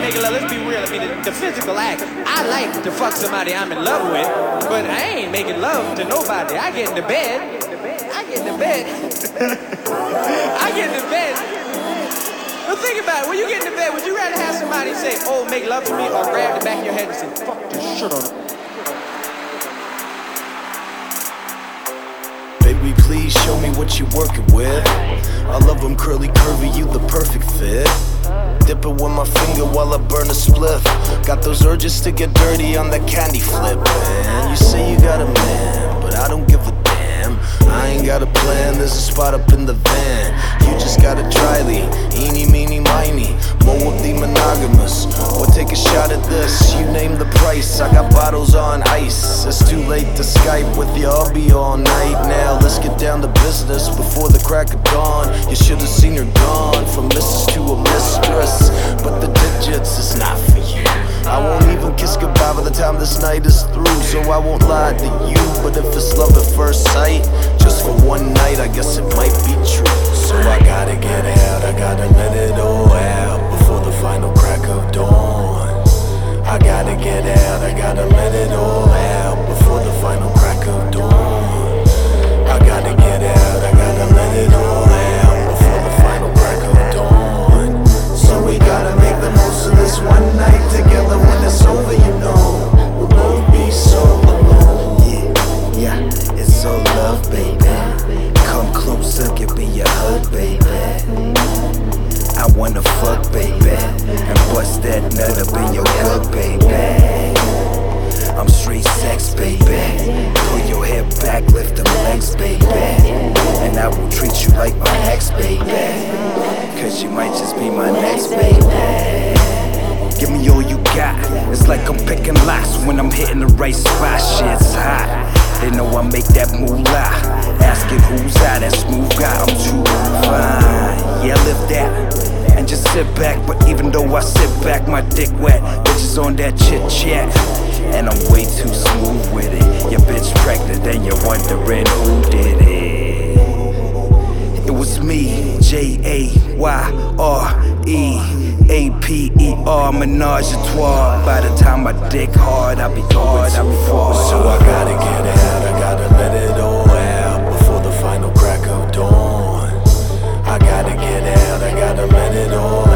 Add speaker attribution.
Speaker 1: making love. Let's be real. I mean, the physical act. I like to fuck somebody I'm in love with, but I ain't making love to nobody. I get into bed. I get into bed. I get into bed. But think about it. When you get into bed, would you rather have somebody say, "Oh, make love to me," or grab the back of your head and say, "Fuck this shit on it"?
Speaker 2: Baby, please show me what you're working with. I love them curly, curvy, you the perfect fit. Dip it with my finger while I burn a spliff. Got those urges to get dirty on that candy flip, man. You say you got a man, but I don't give a damn. I ain't got a plan, there's a spot up in the van. You just gotta try me, eeny, meeny, miny. More of the monogamous, or take a shot at this. You name the price, I got bottles on ice. It's too late to Skype with you, I'll be all night. Now let's get down to business before the crack of dawn. You should've seen her gone, from missus to a mistress. But the digits is not for you. I won't even kiss goodbye by the time this night is through. So I won't lie to you, but if it's love at first sight, just for one night, I guess it might be true. So I gotta get out, I gotta let it all out before the final crack of dawn. I gotta get out, I gotta let it all out before the final crack of dawn. I gotta get out, I gotta let it all out before the final crack of dawn. So we gotta make the most of this one night together. When it's over, you know we'll both be so alone. Yeah, it's all love, baby. Come closer, give me your hug, baby. I wanna fuck, baby, and bust that nut up in your gut, baby. I'm straight sex, baby. Pull your head back, lift them legs, baby, and I will treat you like my ex, baby, cause you might just be my next, baby. Give me all you got. It's like I'm picking lots when I'm hitting the right spot. Shit's hot. They know I make that moolah. Asking who's out, that smooth guy. I'm too fine. Yeah, live that. And just sit back. But even though I sit back, my dick wet. Bitches on that chit chat. And I'm way too smooth with it. Your bitch pregnant and you're wondering who did it. It was me, Jayreaper, menage a trois. By the time my dick hard, I'll be going too far. So I gotta get out, I gotta let it all out before the final crack of dawn. I gotta get out, I gotta let it all